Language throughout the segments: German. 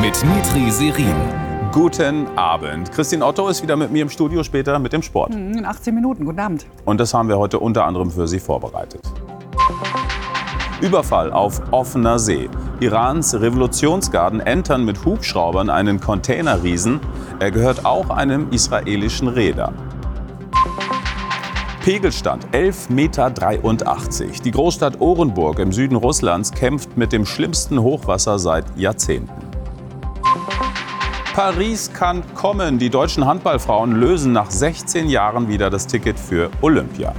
mit Nitri Serin. Guten Abend. Christine Otto ist wieder mit mir im Studio, später mit dem Sport. In 18 Minuten. Guten Abend. Und das haben wir heute unter anderem für Sie vorbereitet. Überfall auf offener See. Irans Revolutionsgarden entern mit Hubschraubern einen Containerriesen. Er gehört auch einem israelischen Reeder. Pegelstand 11,83 Meter. Die Großstadt Orenburg im Süden Russlands kämpft mit dem schlimmsten Hochwasser seit Jahrzehnten. Paris kann kommen. Die deutschen Handballfrauen lösen nach 16 Jahren wieder das Ticket für Olympia.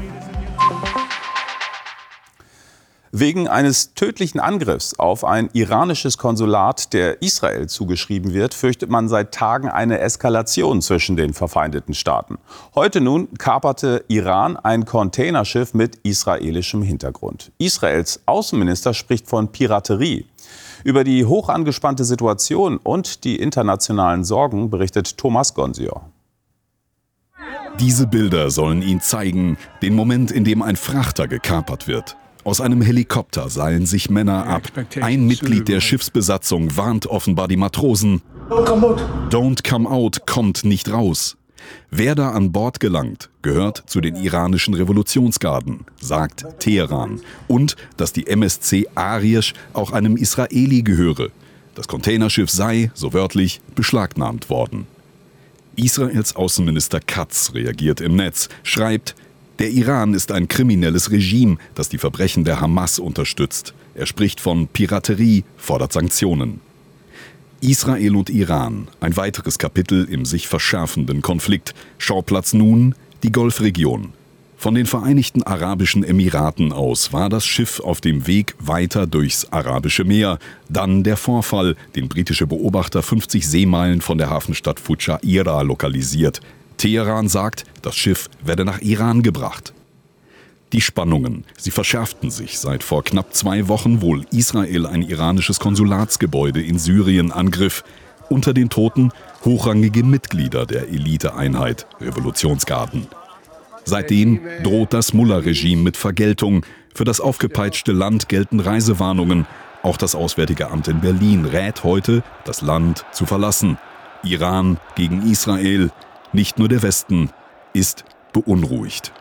Wegen eines tödlichen Angriffs auf ein iranisches Konsulat, der Israel zugeschrieben wird, fürchtet man seit Tagen eine Eskalation zwischen den verfeindeten Staaten. Heute nun kaperte Iran ein Containerschiff mit israelischem Hintergrund. Israels Außenminister spricht von Piraterie. Über die hoch angespannte Situation und die internationalen Sorgen berichtet Thomas Gonsior. Diese Bilder sollen ihn zeigen, den Moment, in dem ein Frachter gekapert wird. Aus einem Helikopter seilen sich Männer ab. Ein Mitglied der Schiffsbesatzung warnt offenbar die Matrosen. Don't come out, kommt nicht raus. Wer da an Bord gelangt, gehört zu den iranischen Revolutionsgarden, sagt Teheran. Und dass die MSC Arish auch einem Israeli gehöre. Das Containerschiff sei, so wörtlich, beschlagnahmt worden. Israels Außenminister Katz reagiert im Netz, schreibt: Der Iran ist ein kriminelles Regime, das die Verbrechen der Hamas unterstützt. Er spricht von Piraterie, fordert Sanktionen. Israel und Iran, ein weiteres Kapitel im sich verschärfenden Konflikt. Schauplatz nun die Golfregion. Von den Vereinigten Arabischen Emiraten aus war das Schiff auf dem Weg weiter durchs Arabische Meer. Dann der Vorfall, den britische Beobachter 50 Seemeilen von der Hafenstadt Fujairah lokalisiert. Teheran sagt, das Schiff werde nach Iran gebracht. Die Spannungen, sie verschärften sich, seit vor knapp 2 Wochen wohl Israel ein iranisches Konsulatsgebäude in Syrien angriff. Unter den Toten hochrangige Mitglieder der Eliteeinheit Revolutionsgarden. Seitdem droht das Mullah-Regime mit Vergeltung. Für das aufgepeitschte Land gelten Reisewarnungen. Auch das Auswärtige Amt in Berlin rät heute, das Land zu verlassen. Iran gegen Israel. Nicht nur der Westen ist beunruhigt.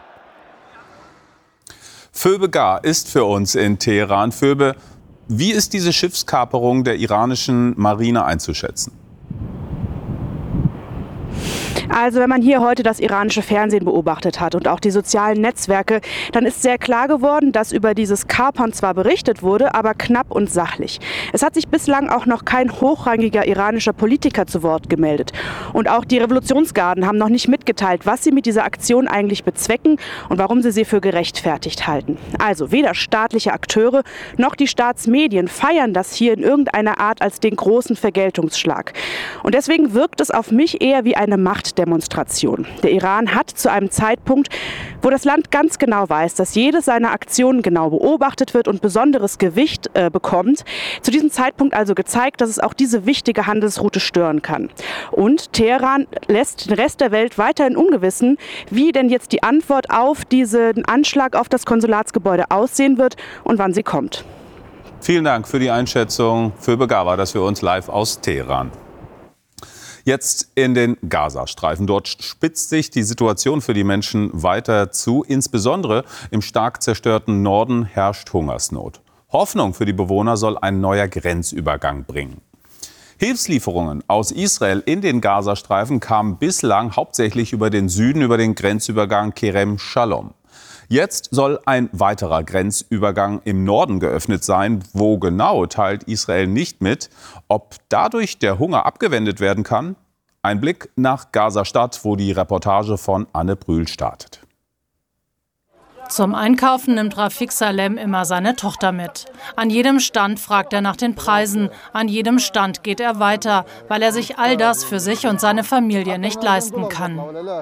Phoebe Gar ist für uns in Teheran. Phoebe, wie ist diese Schiffskaperung der iranischen Marine einzuschätzen? Also wenn man hier heute das iranische Fernsehen beobachtet hat und auch die sozialen Netzwerke, dann ist sehr klar geworden, dass über dieses Kapern zwar berichtet wurde, aber knapp und sachlich. Es hat sich bislang auch noch kein hochrangiger iranischer Politiker zu Wort gemeldet. Und auch die Revolutionsgarden haben noch nicht mitgeteilt, was sie mit dieser Aktion eigentlich bezwecken und warum sie für gerechtfertigt halten. Also weder staatliche Akteure noch die Staatsmedien feiern das hier in irgendeiner Art als den großen Vergeltungsschlag. Und deswegen wirkt es auf mich eher wie eine Machtdemonstration. Der Iran hat zu einem Zeitpunkt, wo das Land ganz genau weiß, dass jede seiner Aktionen genau beobachtet wird und besonderes Gewicht bekommt, zu diesem Zeitpunkt also gezeigt, dass es auch diese wichtige Handelsroute stören kann. Und Teheran lässt den Rest der Welt weiterhin ungewissen, wie denn jetzt die Antwort auf diesen Anschlag auf das Konsulatsgebäude aussehen wird und wann sie kommt. Vielen Dank für die Einschätzung. Phoebe Gar war das für uns live aus Teheran. Jetzt in den Gazastreifen. Dort spitzt sich die Situation für die Menschen weiter zu. Insbesondere im stark zerstörten Norden herrscht Hungersnot. Hoffnung für die Bewohner soll ein neuer Grenzübergang bringen. Hilfslieferungen aus Israel in den Gazastreifen kamen bislang hauptsächlich über den Süden, über den Grenzübergang Kerem Shalom. Jetzt soll ein weiterer Grenzübergang im Norden geöffnet sein. Wo genau, teilt Israel nicht mit. Ob dadurch der Hunger abgewendet werden kann? Ein Blick nach Gaza-Stadt, wo die Reportage von Anne Brühl startet. Zum Einkaufen nimmt Rafik Salem immer seine Tochter mit. An jedem Stand fragt er nach den Preisen. An jedem Stand geht er weiter, weil er sich all das für sich und seine Familie nicht leisten kann.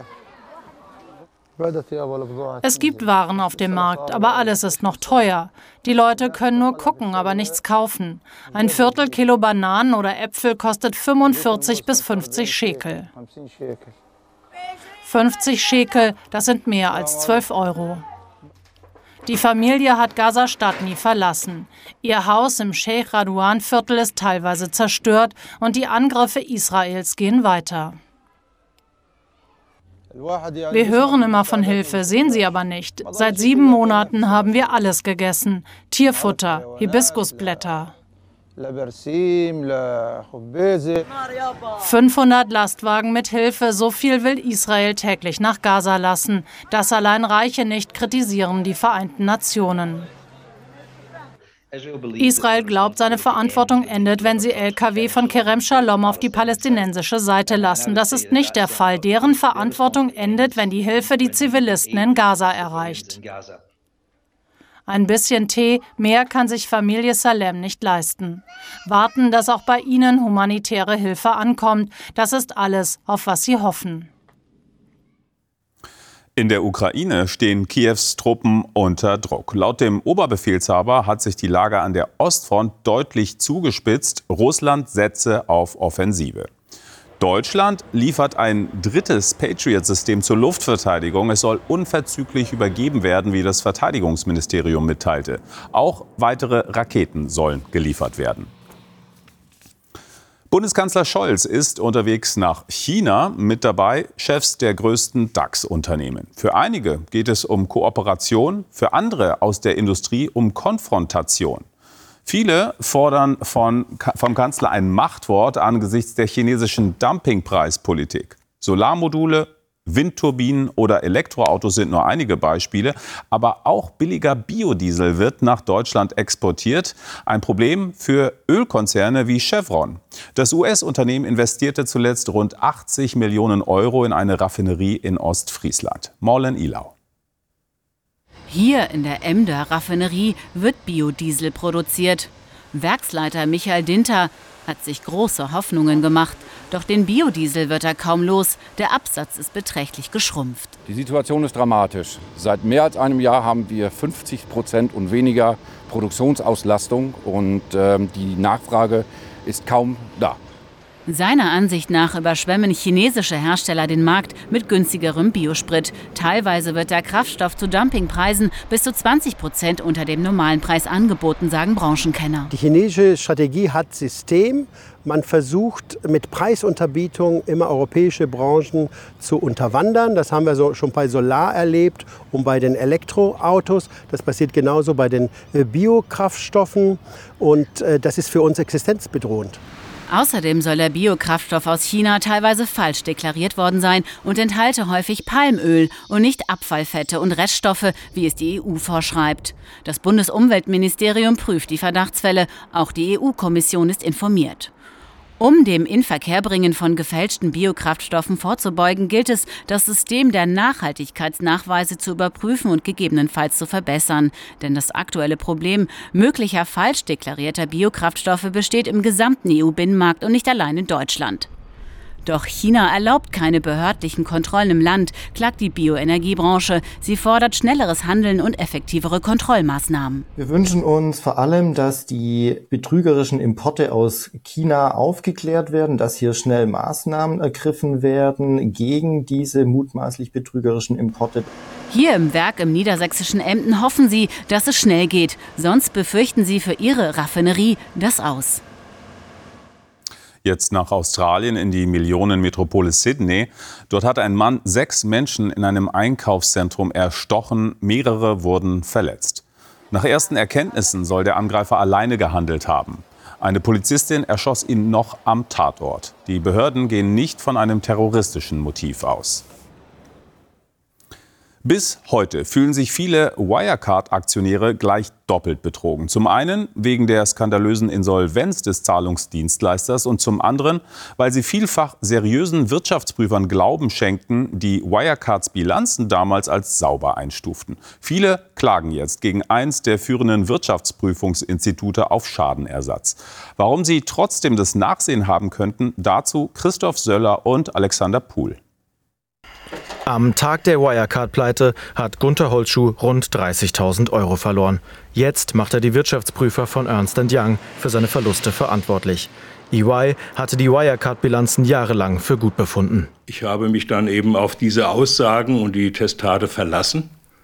Es gibt Waren auf dem Markt, aber alles ist noch teuer. Die Leute können nur gucken, aber nichts kaufen. Ein Viertelkilo Bananen oder Äpfel kostet 45 bis 50 Schekel. 50 Schekel, das sind mehr als 12 Euro. Die Familie hat Gaza-Stadt nie verlassen. Ihr Haus im Sheikh Radwan-Viertel ist teilweise zerstört und die Angriffe Israels gehen weiter. Wir hören immer von Hilfe, sehen sie aber nicht. Seit 7 Monaten haben wir alles gegessen. Tierfutter, Hibiskusblätter. 500 Lastwagen mit Hilfe, so viel will Israel täglich nach Gaza lassen. Das allein reiche nicht, kritisieren die Vereinten Nationen. Israel glaubt, seine Verantwortung endet, wenn sie Lkw von Kerem Shalom auf die palästinensische Seite lassen. Das ist nicht der Fall. Deren Verantwortung endet, wenn die Hilfe die Zivilisten in Gaza erreicht. Ein bisschen Tee, mehr kann sich Familie Salem nicht leisten. Warten, dass auch bei ihnen humanitäre Hilfe ankommt. Das ist alles, auf was sie hoffen. In der Ukraine stehen Kiews Truppen unter Druck. Laut dem Oberbefehlshaber hat sich die Lage an der Ostfront deutlich zugespitzt. Russland setze auf Offensive. Deutschland liefert ein 3. Patriot-System zur Luftverteidigung. Es soll unverzüglich übergeben werden, wie das Verteidigungsministerium mitteilte. Auch weitere Raketen sollen geliefert werden. Bundeskanzler Scholz ist unterwegs nach China, mit dabei Chefs der größten DAX-Unternehmen. Für einige geht es um Kooperation, für andere aus der Industrie um Konfrontation. Viele fordern vom Kanzler ein Machtwort angesichts der chinesischen Dumpingpreispolitik. Solarmodule, Windturbinen oder Elektroautos sind nur einige Beispiele. Aber auch billiger Biodiesel wird nach Deutschland exportiert. Ein Problem für Ölkonzerne wie Chevron. Das US-Unternehmen investierte zuletzt rund 80 Millionen Euro in eine Raffinerie in Ostfriesland. Morlen Ilau. Hier in der Emder Raffinerie wird Biodiesel produziert. Werksleiter Michael Dinter hat sich große Hoffnungen gemacht. Doch den Biodiesel wird er kaum los. Der Absatz ist beträchtlich geschrumpft. Die Situation ist dramatisch. Seit mehr als einem Jahr haben wir 50% und weniger Produktionsauslastung und die Nachfrage ist kaum da. Seiner Ansicht nach überschwemmen chinesische Hersteller den Markt mit günstigerem Biosprit. Teilweise wird der Kraftstoff zu Dumpingpreisen bis zu 20% unter dem normalen Preis angeboten, sagen Branchenkenner. Die chinesische Strategie hat System. Man versucht mit Preisunterbietung immer europäische Branchen zu unterwandern. Das haben wir schon bei Solar erlebt und bei den Elektroautos. Das passiert genauso bei den Biokraftstoffen. Und das ist für uns existenzbedrohend. Außerdem soll der Biokraftstoff aus China teilweise falsch deklariert worden sein und enthalte häufig Palmöl und nicht Abfallfette und Reststoffe, wie es die EU vorschreibt. Das Bundesumweltministerium prüft die Verdachtsfälle. Auch die EU-Kommission ist informiert. Um dem Inverkehrbringen von gefälschten Biokraftstoffen vorzubeugen, gilt es, das System der Nachhaltigkeitsnachweise zu überprüfen und gegebenenfalls zu verbessern. Denn das aktuelle Problem möglicher falsch deklarierter Biokraftstoffe besteht im gesamten EU-Binnenmarkt und nicht allein in Deutschland. Doch China erlaubt keine behördlichen Kontrollen im Land, klagt die Bioenergiebranche. Sie fordert schnelleres Handeln und effektivere Kontrollmaßnahmen. Wir wünschen uns vor allem, dass die betrügerischen Importe aus China aufgeklärt werden, dass hier schnell Maßnahmen ergriffen werden gegen diese mutmaßlich betrügerischen Importe. Hier im Werk im niedersächsischen Emden hoffen sie, dass es schnell geht. Sonst befürchten sie für ihre Raffinerie das Aus. Jetzt nach Australien in die Millionenmetropole Sydney. Dort hat ein Mann 6 Menschen in einem Einkaufszentrum erstochen. Mehrere wurden verletzt. Nach ersten Erkenntnissen soll der Angreifer alleine gehandelt haben. Eine Polizistin erschoss ihn noch am Tatort. Die Behörden gehen nicht von einem terroristischen Motiv aus. Bis heute fühlen sich viele Wirecard-Aktionäre gleich doppelt betrogen. Zum einen wegen der skandalösen Insolvenz des Zahlungsdienstleisters und zum anderen, weil sie vielfach seriösen Wirtschaftsprüfern Glauben schenkten, die Wirecards Bilanzen damals als sauber einstuften. Viele klagen jetzt gegen eins der führenden Wirtschaftsprüfungsinstitute auf Schadenersatz. Warum sie trotzdem das Nachsehen haben könnten, dazu Christoph Söller und Alexander Puhl. Am Tag der Wirecard-Pleite hat Gunter Holtschuh rund 30.000 Euro verloren. Jetzt macht er die Wirtschaftsprüfer von Ernst & Young für seine Verluste verantwortlich. EY hatte die Wirecard-Bilanzen jahrelang für gut befunden. Ich habe mich dann eben auf diese Aussagen und die Testate verlassen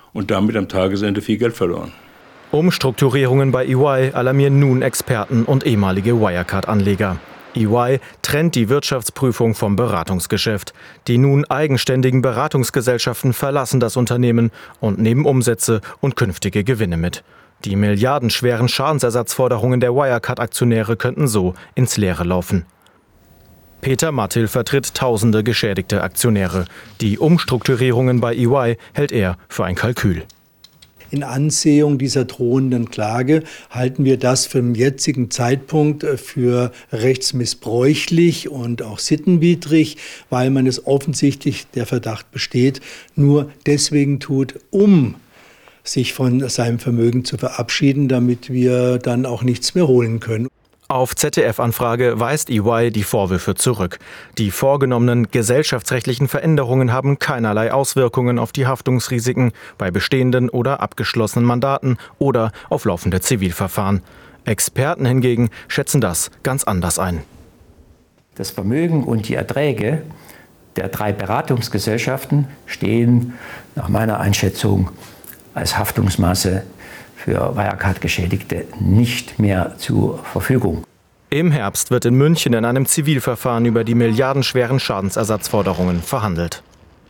und damit am Tagesende viel Geld verloren. Umstrukturierungen bei EY alarmieren nun Experten und ehemalige Wirecard-Anleger. EY trennt die Wirtschaftsprüfung vom Beratungsgeschäft. Die nun eigenständigen Beratungsgesellschaften verlassen das Unternehmen und nehmen Umsätze und künftige Gewinne mit. Die milliardenschweren Schadensersatzforderungen der Wirecard-Aktionäre könnten so ins Leere laufen. Peter Mattil vertritt tausende geschädigte Aktionäre. Die Umstrukturierungen bei EY hält er für ein Kalkül. In Ansehung dieser drohenden Klage halten wir das zum jetzigen Zeitpunkt für rechtsmissbräuchlich und auch sittenwidrig, weil man es offensichtlich, der Verdacht besteht, nur deswegen tut, um sich von seinem Vermögen zu verabschieden, damit wir dann auch nichts mehr holen können. Auf ZDF-Anfrage weist EY die Vorwürfe zurück. Die vorgenommenen gesellschaftsrechtlichen Veränderungen haben keinerlei Auswirkungen auf die Haftungsrisiken bei bestehenden oder abgeschlossenen Mandaten oder auf laufende Zivilverfahren. Experten hingegen schätzen das ganz anders ein. Das Vermögen und die Erträge der 3 Beratungsgesellschaften stehen nach meiner Einschätzung als Haftungsmasse für Wirecard-Geschädigte nicht mehr zur Verfügung. Im Herbst wird in München in einem Zivilverfahren über die milliardenschweren Schadensersatzforderungen verhandelt.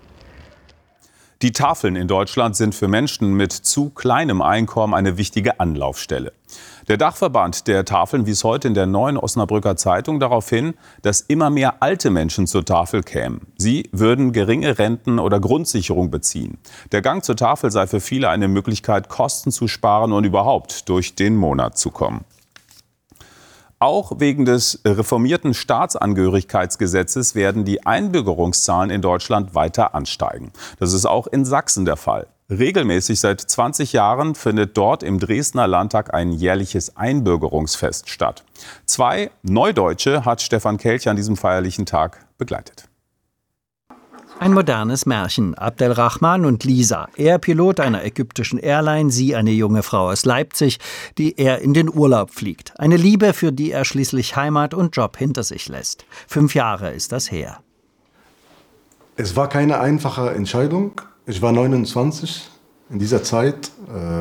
Die Tafeln in Deutschland sind für Menschen mit zu kleinem Einkommen eine wichtige Anlaufstelle. Der Dachverband der Tafeln wies heute in der Neuen Osnabrücker Zeitung darauf hin, dass immer mehr alte Menschen zur Tafel kämen. Sie würden geringe Renten oder Grundsicherung beziehen. Der Gang zur Tafel sei für viele eine Möglichkeit, Kosten zu sparen und überhaupt durch den Monat zu kommen. Auch wegen des reformierten Staatsangehörigkeitsgesetzes werden die Einbürgerungszahlen in Deutschland weiter ansteigen. Das ist auch in Sachsen der Fall. Regelmäßig seit 20 Jahren findet dort im Dresdner Landtag ein jährliches Einbürgerungsfest statt. 2 Neudeutsche hat Stefan Kelch an diesem feierlichen Tag begleitet. Ein modernes Märchen. Abdelrahman und Lisa. Er Pilot einer ägyptischen Airline, sie eine junge Frau aus Leipzig, die er in den Urlaub fliegt. Eine Liebe, für die er schließlich Heimat und Job hinter sich lässt. 5 Jahre ist das her. Es war keine einfache Entscheidung. Ich war 29 in dieser Zeit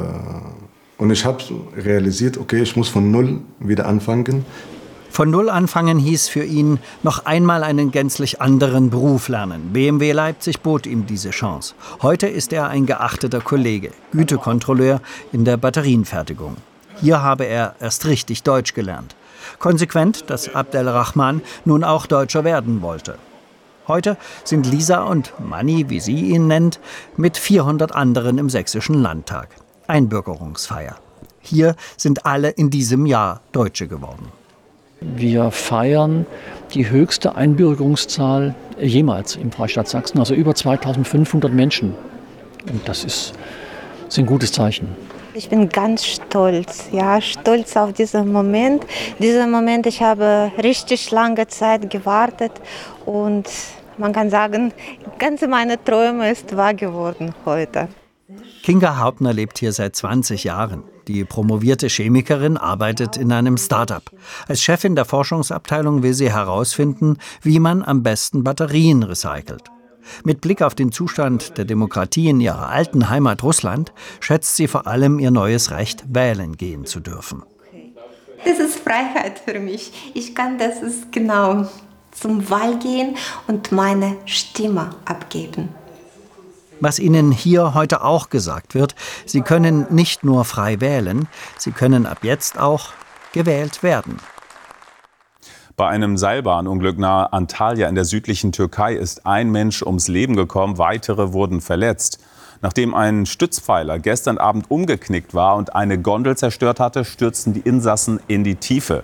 und ich habe realisiert, okay, ich muss von Null wieder anfangen. Von Null anfangen hieß für ihn noch einmal einen gänzlich anderen Beruf lernen. BMW Leipzig bot ihm diese Chance. Heute ist er ein geachteter Kollege, Gütekontrolleur in der Batterienfertigung. Hier habe er erst richtig Deutsch gelernt. Konsequent, dass Abdelrahman nun auch Deutscher werden wollte. Heute sind Lisa und Manni, wie sie ihn nennt, mit 400 anderen im Sächsischen Landtag. Einbürgerungsfeier. Hier sind alle in diesem Jahr Deutsche geworden. Wir feiern die höchste Einbürgerungszahl jemals im Freistaat Sachsen, also über 2500 Menschen. Und das ist ein gutes Zeichen. Ich bin ganz stolz, stolz auf diesen Moment. Ich habe richtig lange Zeit gewartet und man kann sagen, ganz meine Träume ist wahr geworden heute. Kinga Hauptner lebt hier seit 20 Jahren. Die promovierte Chemikerin arbeitet in einem Start-up. Als Chefin der Forschungsabteilung will sie herausfinden, wie man am besten Batterien recycelt. Mit Blick auf den Zustand der Demokratie in ihrer alten Heimat Russland schätzt sie vor allem ihr neues Recht, wählen gehen zu dürfen. Das ist Freiheit für mich. Ich kann genau zum Wahl gehen und meine Stimme abgeben. Was Ihnen hier heute auch gesagt wird, Sie können nicht nur frei wählen, Sie können ab jetzt auch gewählt werden. Bei einem Seilbahnunglück nahe Antalya in der südlichen Türkei ist ein Mensch ums Leben gekommen, weitere wurden verletzt. Nachdem ein Stützpfeiler gestern Abend umgeknickt war und eine Gondel zerstört hatte, stürzten die Insassen in die Tiefe.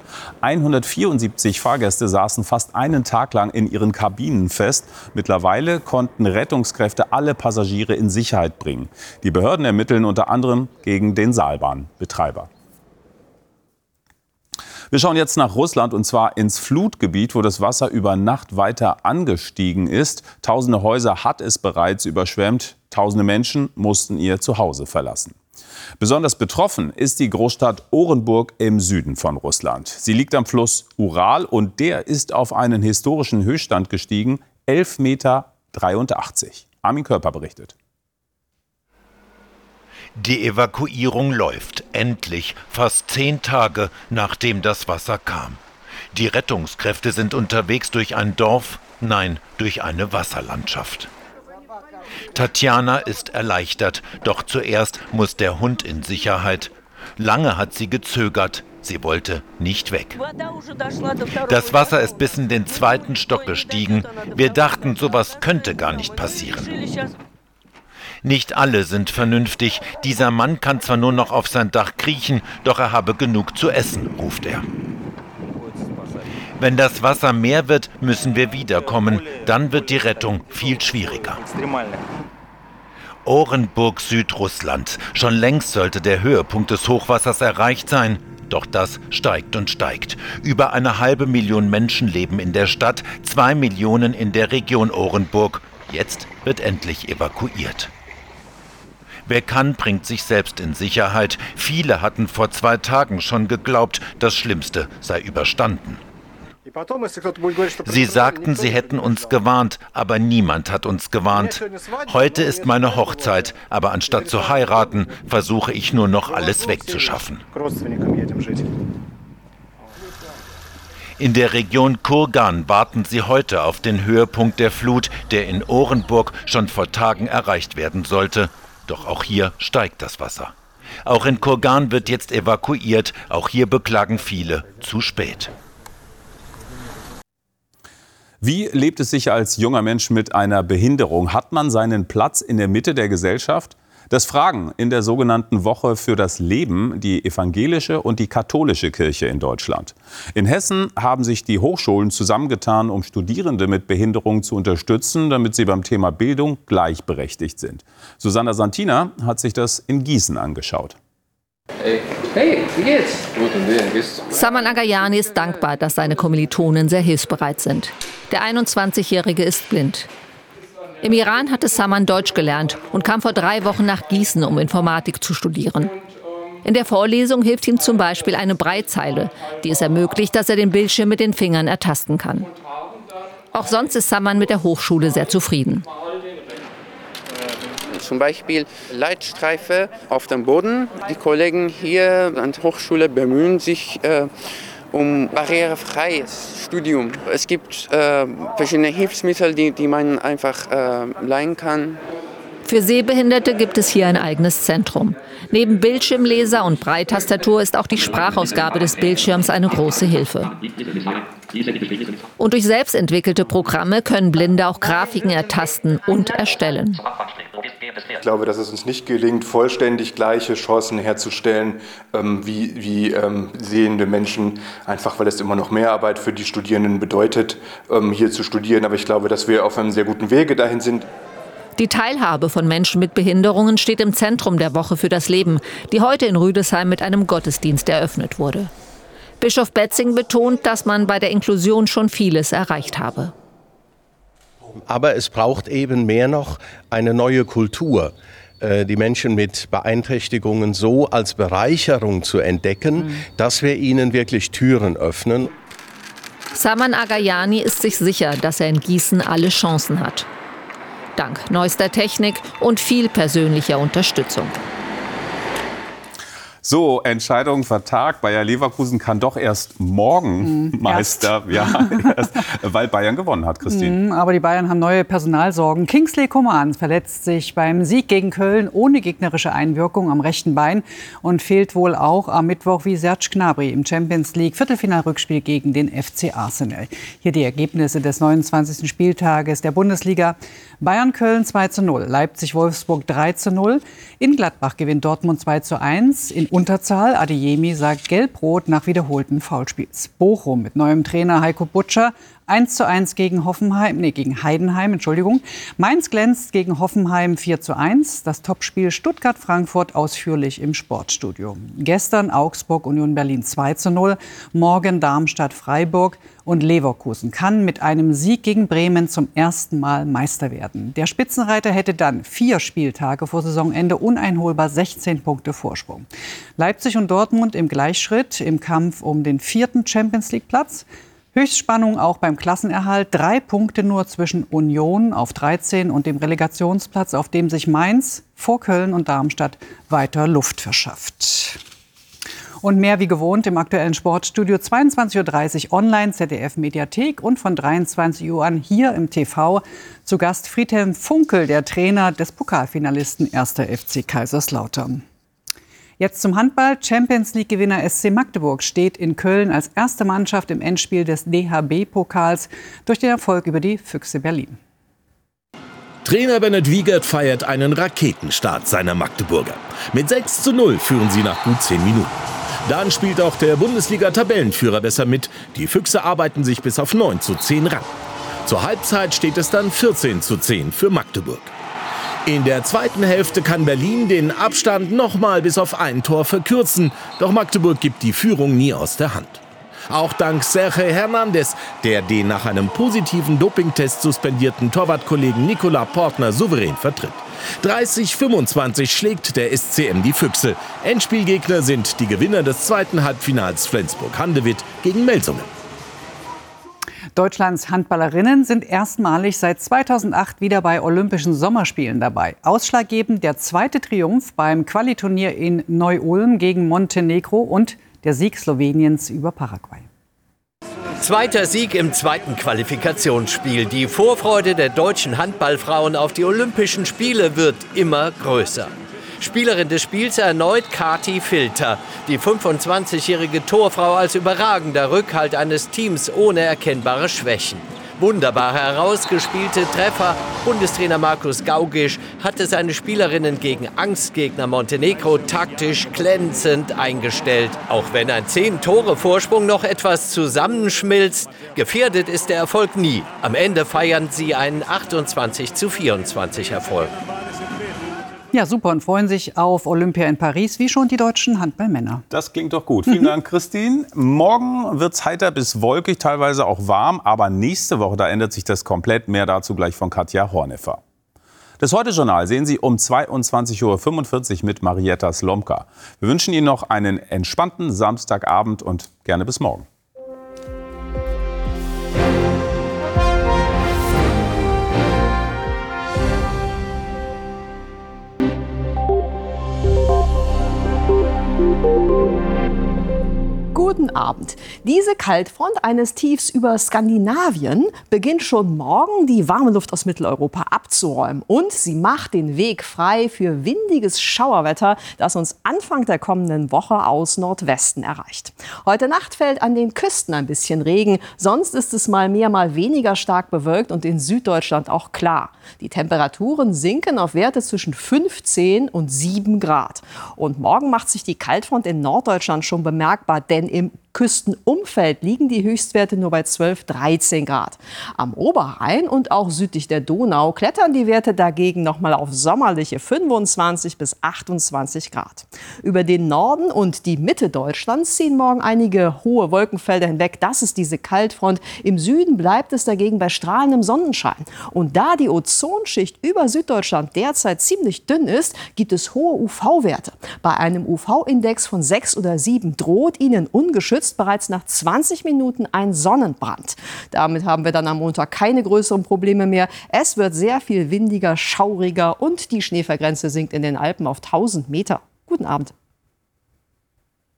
174 Fahrgäste saßen fast einen Tag lang in ihren Kabinen fest. Mittlerweile konnten Rettungskräfte alle Passagiere in Sicherheit bringen. Die Behörden ermitteln unter anderem gegen den Seilbahnbetreiber. Wir schauen jetzt nach Russland und zwar ins Flutgebiet, wo das Wasser über Nacht weiter angestiegen ist. Tausende Häuser hat es bereits überschwemmt. Tausende Menschen mussten ihr Zuhause verlassen. Besonders betroffen ist die Großstadt Orenburg im Süden von Russland. Sie liegt am Fluss Ural und der ist auf einen historischen Höchststand gestiegen, 11,83 Meter. Armin Körper berichtet. Die Evakuierung läuft, endlich, fast 10 Tage, nachdem das Wasser kam. Die Rettungskräfte sind unterwegs durch ein Dorf, nein, durch eine Wasserlandschaft. Tatjana ist erleichtert, doch zuerst muss der Hund in Sicherheit. Lange hat sie gezögert, sie wollte nicht weg. Das Wasser ist bis in den 2. Stock gestiegen. Wir dachten, sowas könnte gar nicht passieren. Nicht alle sind vernünftig. Dieser Mann kann zwar nur noch auf sein Dach kriechen, doch er habe genug zu essen, ruft er. Wenn das Wasser mehr wird, müssen wir wiederkommen. Dann wird die Rettung viel schwieriger. Orenburg, Südrussland. Schon längst sollte der Höhepunkt des Hochwassers erreicht sein. Doch das steigt und steigt. Über 1,5 Million Menschen leben in der Stadt, 2 Millionen in der Region Orenburg. Jetzt wird endlich evakuiert. Wer kann, bringt sich selbst in Sicherheit. Viele hatten vor 2 Tagen schon geglaubt, das Schlimmste sei überstanden. Sie sagten, sie hätten uns gewarnt, aber niemand hat uns gewarnt. Heute ist meine Hochzeit, aber anstatt zu heiraten, versuche ich nur noch alles wegzuschaffen. In der Region Kurgan warten sie heute auf den Höhepunkt der Flut, der in Orenburg schon vor Tagen erreicht werden sollte. Doch auch hier steigt das Wasser. Auch in Kurgan wird jetzt evakuiert. Auch hier beklagen viele, zu spät. Wie lebt es sich als junger Mensch mit einer Behinderung? Hat man seinen Platz in der Mitte der Gesellschaft? Das fragen in der sogenannten Woche für das Leben die evangelische und die katholische Kirche in Deutschland. In Hessen haben sich die Hochschulen zusammengetan, um Studierende mit Behinderung zu unterstützen, damit sie beim Thema Bildung gleichberechtigt sind. Susanna Santina hat sich das in Gießen angeschaut. Hey, wie geht's? Gut, und dir? Saman Agayani ist dankbar, dass seine Kommilitonen sehr hilfsbereit sind. Der 21-Jährige ist blind. Im Iran hatte Saman Deutsch gelernt und kam vor 3 Wochen nach Gießen, um Informatik zu studieren. In der Vorlesung hilft ihm zum Beispiel eine Braillezeile, die es ermöglicht, dass er den Bildschirm mit den Fingern ertasten kann. Auch sonst ist Saman mit der Hochschule sehr zufrieden. Zum Beispiel Leitstreife auf dem Boden. Die Kollegen hier an der Hochschule bemühen sich um barrierefreies Studium. Es gibt verschiedene Hilfsmittel, die man einfach leihen kann. Für Sehbehinderte gibt es hier ein eigenes Zentrum. Neben Bildschirmleser und Brailletastatur ist auch die Sprachausgabe des Bildschirms eine große Hilfe. Und durch selbstentwickelte Programme können Blinde auch Grafiken ertasten und erstellen. Ich glaube, dass es uns nicht gelingt, vollständig gleiche Chancen herzustellen wie sehende Menschen, einfach weil es immer noch mehr Arbeit für die Studierenden bedeutet, hier zu studieren. Aber ich glaube, dass wir auf einem sehr guten Wege dahin sind. Die Teilhabe von Menschen mit Behinderungen steht im Zentrum der Woche für das Leben, die heute in Rüdesheim mit einem Gottesdienst eröffnet wurde. Bischof Betzing betont, dass man bei der Inklusion schon vieles erreicht habe. Aber es braucht eben mehr noch eine neue Kultur, die Menschen mit Beeinträchtigungen so als Bereicherung zu entdecken, dass wir ihnen wirklich Türen öffnen. Saman Agayani ist sich sicher, dass er in Gießen alle Chancen hat. Dank neuester Technik und viel persönlicher Unterstützung. So, Entscheidung vertagt. Bayer Leverkusen kann doch erst morgen Meister, weil Bayern gewonnen hat, Christine. Aber die Bayern haben neue Personalsorgen. Kingsley Coman verletzt sich beim Sieg gegen Köln ohne gegnerische Einwirkung am rechten Bein und fehlt wohl auch am Mittwoch wie Serge Gnabry im Champions League Viertelfinalrückspiel gegen den FC Arsenal. Hier die Ergebnisse des 29. Spieltages der Bundesliga. Bayern-Köln 2:0, Leipzig-Wolfsburg 3:0. In Gladbach gewinnt Dortmund 2:1. In Unterzahl, Adeyemi sagt Gelb-Rot nach wiederholten Foulspiels. Bochum mit neuem Trainer Heiko Butscher 1:1 gegen Heidenheim. Mainz glänzt gegen Hoffenheim 4:1. Das Topspiel Stuttgart-Frankfurt ausführlich im Sportstudio. Gestern Augsburg Union Berlin 2:0. Morgen Darmstadt-Freiburg. Und Leverkusen kann mit einem Sieg gegen Bremen zum ersten Mal Meister werden. Der Spitzenreiter hätte dann 4 Spieltage vor Saisonende uneinholbar 16 Punkte Vorsprung. Leipzig und Dortmund im Gleichschritt im Kampf um den 4. Champions-League-Platz. Höchstspannung auch beim Klassenerhalt. 3 Punkte nur zwischen Union auf 13 und dem Relegationsplatz, auf dem sich Mainz vor Köln und Darmstadt weiter Luft verschafft. Und mehr wie gewohnt im aktuellen Sportstudio 22:30 Uhr online, ZDF-Mediathek und von 23 Uhr an hier im TV. Zu Gast Friedhelm Funkel, der Trainer des Pokalfinalisten 1. FC Kaiserslautern. Jetzt zum Handball. Champions-League-Gewinner SC Magdeburg steht in Köln als erste Mannschaft im Endspiel des DHB-Pokals durch den Erfolg über die Füchse Berlin. Trainer Bernhard Wiegert feiert einen Raketenstart seiner Magdeburger. Mit 6:0 führen sie nach gut 10 Minuten. Dann spielt auch der Bundesliga-Tabellenführer besser mit. Die Füchse arbeiten sich bis auf 9:10 ran. Zur Halbzeit steht es dann 14:10 für Magdeburg. In der zweiten Hälfte kann Berlin den Abstand nochmal bis auf ein Tor verkürzen. Doch Magdeburg gibt die Führung nie aus der Hand. Auch dank Sergio Hernandez, der den nach einem positiven Dopingtest suspendierten Torwartkollegen Nicolas Portner souverän vertritt. 30:25 schlägt der SCM die Füchse. Endspielgegner sind die Gewinner des zweiten Halbfinals Flensburg-Handewitt gegen Melsungen. Deutschlands Handballerinnen sind erstmalig seit 2008 wieder bei Olympischen Sommerspielen dabei. Ausschlaggebend der zweite Triumph beim Qualiturnier in Neu-Ulm gegen Montenegro und der Sieg Sloweniens über Paraguay. Zweiter Sieg im zweiten Qualifikationsspiel. Die Vorfreude der deutschen Handballfrauen auf die Olympischen Spiele wird immer größer. Spielerin des Spiels erneut Kati Filter. Die 25-jährige Torfrau als überragender Rückhalt eines Teams ohne erkennbare Schwächen. Wunderbar herausgespielte Treffer. Bundestrainer Markus Gaugisch hatte seine Spielerinnen gegen Angstgegner Montenegro taktisch glänzend eingestellt. Auch wenn ein 10-Tore-Vorsprung noch etwas zusammenschmilzt, gefährdet ist der Erfolg nie. Am Ende feiern sie einen 28:24 Erfolg. Ja, super, und freuen sich auf Olympia in Paris, wie schon die deutschen Handballmänner. Das klingt doch gut. Vielen Dank, Christine. Morgen wird es heiter bis wolkig, teilweise auch warm. Aber nächste Woche, da ändert sich das komplett. Mehr dazu gleich von Katja Horneffer. Das Heute-Journal sehen Sie um 22:45 Uhr mit Marietta Slomka. Wir wünschen Ihnen noch einen entspannten Samstagabend und gerne bis morgen. Guten Abend. Diese Kaltfront eines Tiefs über Skandinavien beginnt schon morgen, die warme Luft aus Mitteleuropa abzuräumen. Und sie macht den Weg frei für windiges Schauerwetter, das uns Anfang der kommenden Woche aus Nordwesten erreicht. Heute Nacht fällt an den Küsten ein bisschen Regen. Sonst ist es mal mehr, mal weniger stark bewölkt und in Süddeutschland auch klar. Die Temperaturen sinken auf Werte zwischen 15 und 7 Grad. Und morgen macht sich die Kaltfront in Norddeutschland schon bemerkbar, denn im Küstenumfeld liegen die Höchstwerte nur bei 12, 13 Grad. Am Oberrhein und auch südlich der Donau klettern die Werte dagegen noch mal auf sommerliche 25 bis 28 Grad. Über den Norden und die Mitte Deutschlands ziehen morgen einige hohe Wolkenfelder hinweg. Das ist diese Kaltfront. Im Süden bleibt es dagegen bei strahlendem Sonnenschein. Und da die Ozonschicht über Süddeutschland derzeit ziemlich dünn ist, gibt es hohe UV-Werte. Bei einem UV-Index von 6 oder 7 droht Ihnen ungeschützt bereits nach 20 Minuten ein Sonnenbrand. Damit haben wir dann am Montag keine größeren Probleme mehr. Es wird sehr viel windiger, schauriger und die Schneefallgrenze sinkt in den Alpen auf 1000 Meter. Guten Abend.